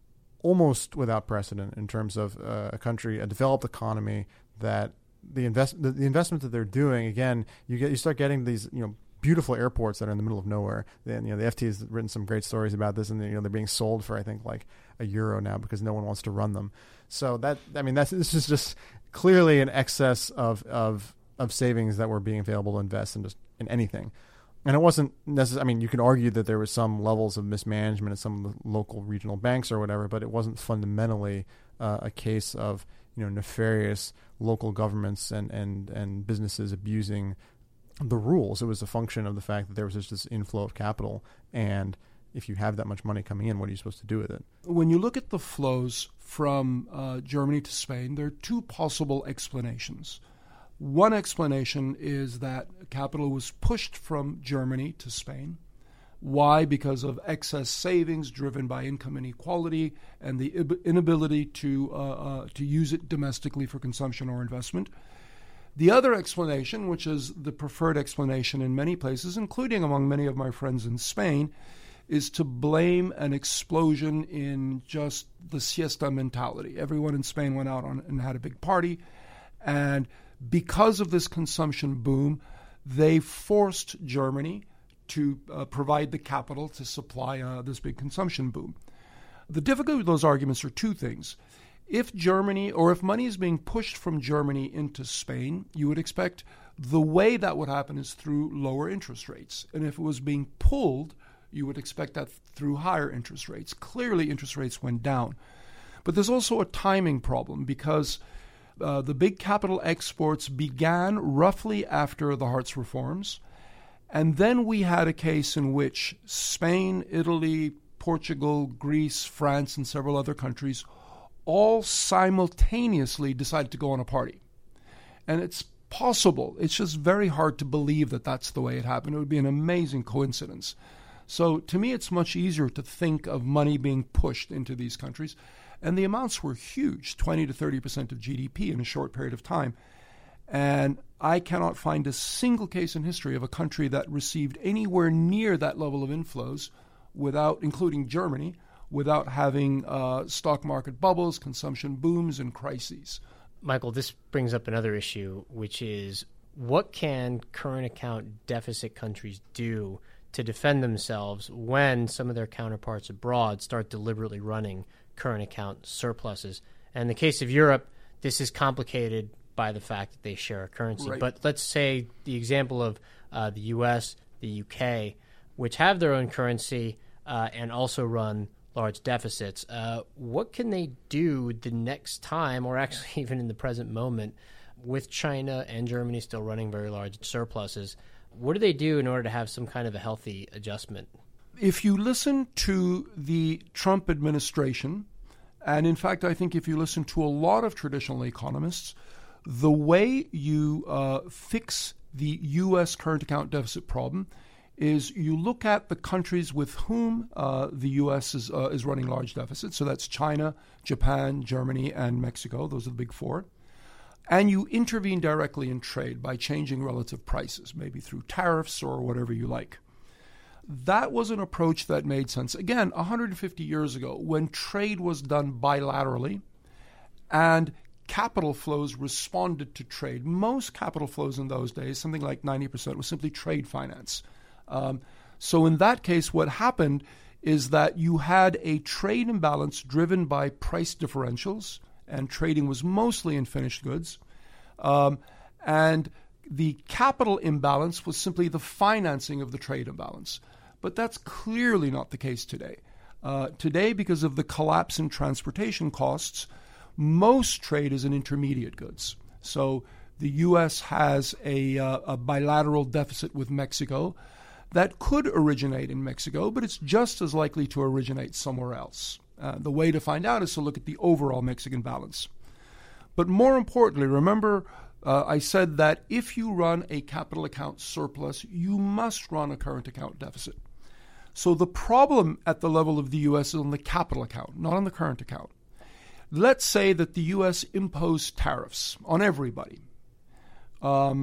almost without precedent in terms of uh, a country, a developed economy that the invest the, the investment that they're doing. Again, you get you start getting these you know beautiful airports that are in the middle of nowhere. Then you know the F T has written some great stories about this, and you know they're being sold for I think like a euro now because no one wants to run them. So that I mean that's this is just clearly an excess of of of savings that were being available to invest in just in anything. And it wasn't necessarily, I mean, you can argue that there was some levels of mismanagement at some of the local regional banks or whatever, but it wasn't fundamentally uh, a case of, you know, nefarious local governments and, and, and businesses abusing the rules. It was a function of the fact that there was just this inflow of capital. And if you have that much money coming in, what are you supposed to do with it? When you look at the flows from uh, Germany to Spain, there are two possible explanations. One explanation is that capital was pushed from Germany to Spain. Why? Because of excess savings driven by income inequality and the inability to uh, uh, to use it domestically for consumption or investment. The other explanation, which is the preferred explanation in many places, including among many of my friends in Spain, is to blame an explosion in just the siesta mentality. Everyone in Spain went out on and had a big party, and because of this consumption boom, they forced Germany to uh, provide the capital to supply uh, this big consumption boom. The difficulty with those arguments are two things. If Germany, or if money is being pushed from Germany into Spain, you would expect the way that would happen is through lower interest rates. And if it was being pulled, you would expect that through higher interest rates. Clearly, interest rates went down. But there's also a timing problem because Uh, the big capital exports began roughly after the Hartz reforms. And then we had a case in which Spain, Italy, Portugal, Greece, France, and several other countries all simultaneously decided to go on a party. And it's possible. It's just very hard to believe that that's the way it happened. It would be an amazing coincidence. So to me, it's much easier to think of money being pushed into these countries. And the amounts were huge, twenty to thirty percent of G D P in a short period of time. And I cannot find a single case in history of a country that received anywhere near that level of inflows without, including Germany, without having uh, stock market bubbles, consumption booms, and crises. Michael, this brings up another issue, which is what can current account deficit countries do to defend themselves when some of their counterparts abroad start deliberately running current account surpluses? And in the case of Europe, this is complicated by the fact that they share a currency. Right. But let's say the example of uh, the U S, the U K, which have their own currency uh, and also run large deficits. Uh, what can they do the next time, or actually even in the present moment, with China and Germany still running very large surpluses? What do they do in order to have some kind of a healthy adjustment? If you listen to the Trump administration, and in fact, I think if you listen to a lot of traditional economists, the way you uh, fix the U S current account deficit problem is you look at the countries with whom uh, the U S is, uh, is running large deficits. So that's China, Japan, Germany, and Mexico. Those are the big four. And you intervene directly in trade by changing relative prices, maybe through tariffs or whatever you like. That was an approach that made sense. Again, one hundred fifty years ago, when trade was done bilaterally and capital flows responded to trade. Most capital flows in those days, something like ninety percent, was simply trade finance. Um, so in that case, what happened is that you had a trade imbalance driven by price differentials, and trading was mostly in finished goods. Um, and the capital imbalance was simply the financing of the trade imbalance. But that's clearly not the case today. Uh, today, because of the collapse in transportation costs, most trade is in intermediate goods. So the U S has a, uh, a bilateral deficit with Mexico that could originate in Mexico, but it's just as likely to originate somewhere else. Uh, the way to find out is to look at the overall Mexican balance. But more importantly, remember uh, I said that if you run a capital account surplus, you must run a current account deficit. So the problem at the level of the U S is on the capital account, not on the current account. Let's say that the U S imposed tariffs on everybody. Um,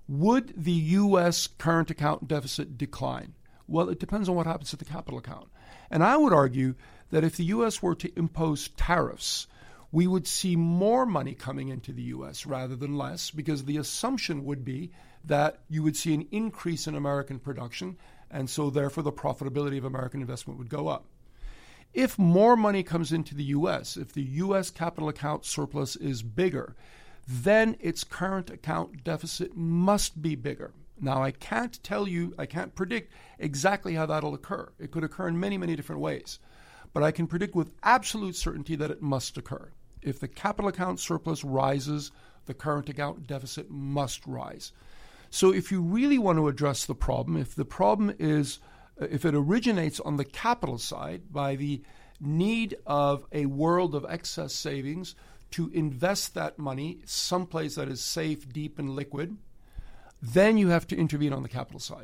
Would the U S current account deficit decline? Well, it depends on what happens to the capital account. And I would argue that if the U S were to impose tariffs, we would see more money coming into the U S rather than less, because the assumption would be that you would see an increase in American production, and so therefore the profitability of American investment would go up. If more money comes into the U S, if the U S capital account surplus is bigger, then its current account deficit must be bigger. Now, I can't tell you, I can't predict exactly how that'll occur. It could occur in many, many different ways. But I can predict with absolute certainty that it must occur. If the capital account surplus rises, the current account deficit must rise. So if you really want to address the problem, if the problem is, if it originates on the capital side by the need of a world of excess savings to invest that money someplace that is safe, deep, and liquid, then you have to intervene on the capital side.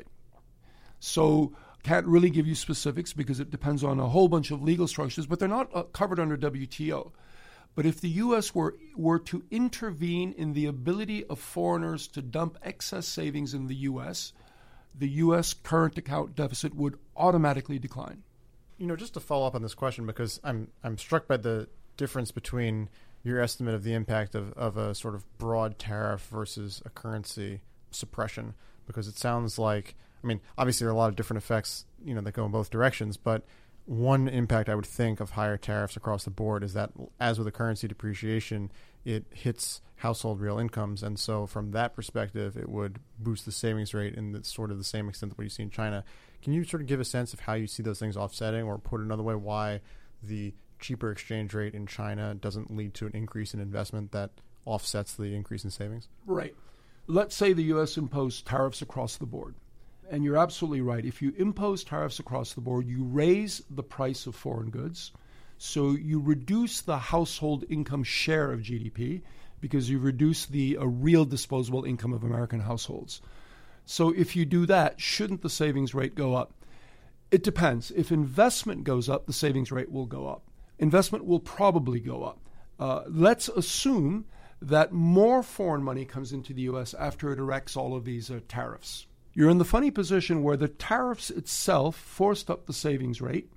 So can't really give you specifics because it depends on a whole bunch of legal structures, but they're not uh, covered under W T O. But if the U S were, were to intervene in the ability of foreigners to dump excess savings in the U S, the U S current account deficit would automatically decline. You know, just to follow up on this question, because I'm I'm struck by the difference between your estimate of the impact of, of a sort of broad tariff versus a currency suppression, because it sounds like, I mean, obviously there are a lot of different effects, you know, that go in both directions, but one impact I would think of higher tariffs across the board is that, as with a currency depreciation, it hits household real incomes. And so from that perspective, it would boost the savings rate in the, sort of the same extent that what you see in China. Can you sort of give a sense of how you see those things offsetting, or put another way, why the cheaper exchange rate in China doesn't lead to an increase in investment that offsets the increase in savings? Right. Let's say the U S imposed tariffs across the board. And you're absolutely right. If you impose tariffs across the board, you raise the price of foreign goods. So you reduce the household income share of G D P because you reduce the uh, real disposable income of American households. So if you do that, shouldn't the savings rate go up? It depends. If investment goes up, the savings rate will go up. Investment will probably go up. Uh, let's assume that more foreign money comes into the U S after it erects all of these uh, tariffs. You're in the funny position where the tariffs itself forced up the savings rate,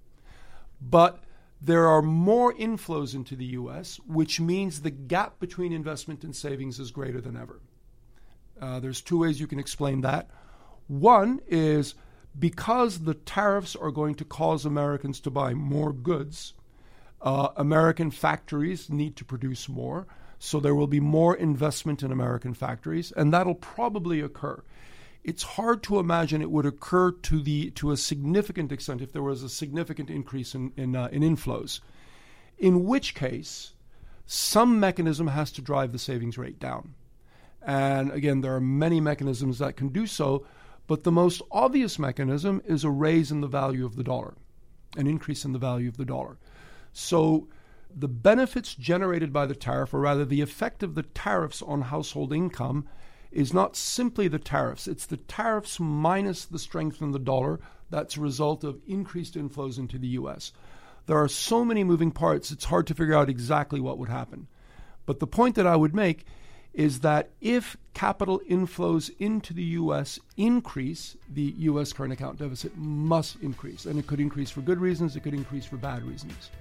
but there are more inflows into the U S, which means the gap between investment and savings is greater than ever. Uh, there's two ways you can explain that. One is because the tariffs are going to cause Americans to buy more goods, uh, American factories need to produce more, so there will be more investment in American factories, and that'll probably occur. It's hard to imagine it would occur to the to a significant extent if there was a significant increase in in, uh, in inflows, in which case some mechanism has to drive the savings rate down. And again, there are many mechanisms that can do so, but the most obvious mechanism is a raise in the value of the dollar, an increase in the value of the dollar. So the benefits generated by the tariff, or rather the effect of the tariffs on household income, is not simply the tariffs. It's the tariffs minus the strength in the dollar that's a result of increased inflows into the U S. There are so many moving parts, it's hard to figure out exactly what would happen. But the point that I would make is that if capital inflows into the U S increase, the U S current account deficit must increase. And it could increase for good reasons, it could increase for bad reasons.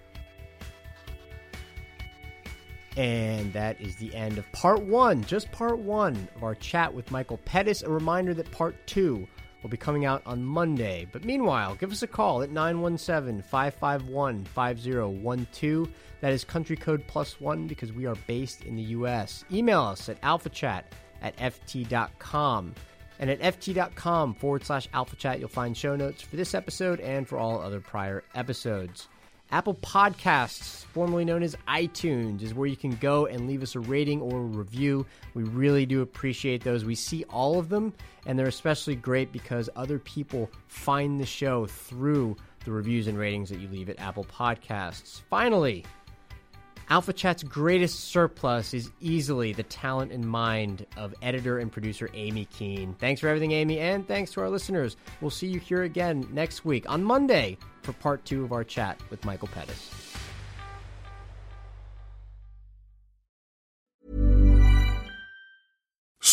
And that is the end of part one, just part one of our chat with Michael Pettis. A reminder that part two will be coming out on Monday. But meanwhile, give us a call at nine one seven, five five one, five zero one two. That is country code plus one because we are based in the U S. Email us at alphachat at ft dot com. And at ft.com forward slash alphachat, you'll find show notes for this episode and for all other prior episodes. Apple Podcasts, formerly known as iTunes, is where you can go and leave us a rating or a review. We really do appreciate those. We see all of them, and they're especially great because other people find the show through the reviews and ratings that you leave at Apple Podcasts. Finally, Alpha Chat's greatest surplus is easily the talent and mind of editor and producer Amy Keene. Thanks for everything, Amy, and thanks to our listeners. We'll see you here again next week on Monday for part two of our chat with Michael Pettis.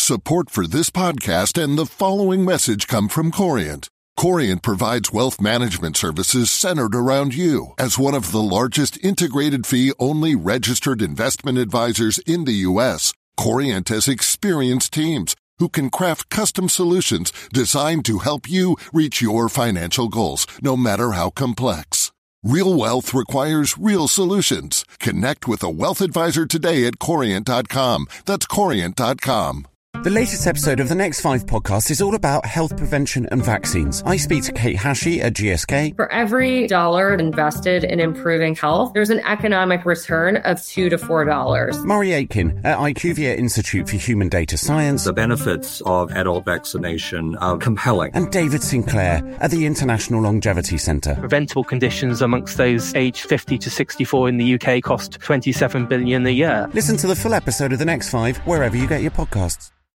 Support for this podcast and the following message come from Corient. Corient provides wealth management services centered around you. As one of the largest integrated fee-only registered investment advisors in the U S, Corient has experienced teams who can craft custom solutions designed to help you reach your financial goals, no matter how complex. Real wealth requires real solutions. Connect with a wealth advisor today at Corient dot com. That's Corient dot com. The latest episode of the Next Five podcast is all about health prevention and vaccines. I speak to Kate Hashey at G S K. For every dollar invested in improving health, there's an economic return of two to four dollars. Murray Aitken at IQVIA Institute for Human Data Science. The benefits of adult vaccination are compelling. And David Sinclair at the International Longevity Centre. Preventable conditions amongst those aged fifty to sixty-four in the U K cost twenty-seven billion dollars a year. Listen to the full episode of the Next Five wherever you get your podcasts.